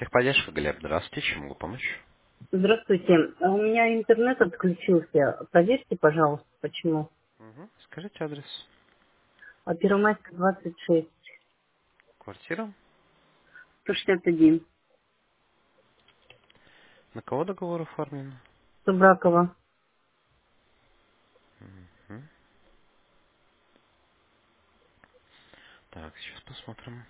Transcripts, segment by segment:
Техподдержка, Глеб, здравствуйте, чем могу помочь? Здравствуйте. У меня интернет отключился. Проверьте, пожалуйста, почему. Скажите адрес. Первомайская, 26, Квартира. 161. На кого договор оформлен? Субракова. Мгм. Так, сейчас посмотрим.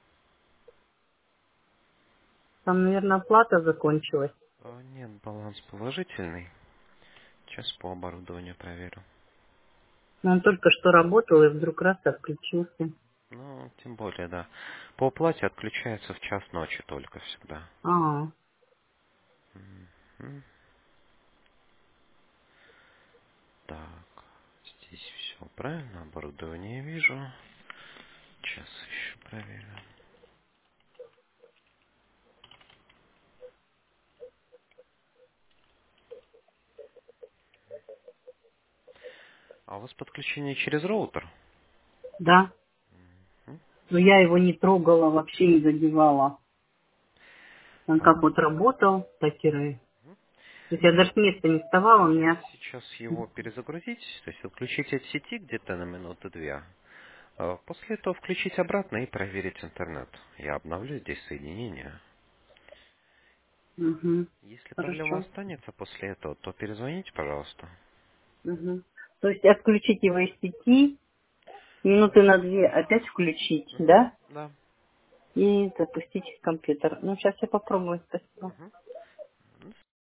Там, наверное, оплата закончилась. Нет, баланс положительный. Сейчас по оборудованию проверю. Но он только что работал и вдруг раз отключился. Ну, тем более, да. По оплате отключается в час ночи только всегда. А, Мгм. Так, здесь все правильно, оборудование вижу. Сейчас еще проверю. А у вас подключение через роутер? да. М? Но я его не трогала, вообще не задевала. Он А, как вот работал, так и То есть я даже с места не вставала, у Можете меня... сейчас его перезагрузить, то есть отключить от сети где-то на минуту-две. После этого включить обратно и проверить интернет. Я обновлю здесь соединение. Угу. Если проблема Хорошо. останется после этого, то перезвоните, пожалуйста. Угу. То есть отключить его из сети, минуты на две опять включить, Мгм. да? Да. И запустить компьютер. Ну, сейчас я попробую, спасибо.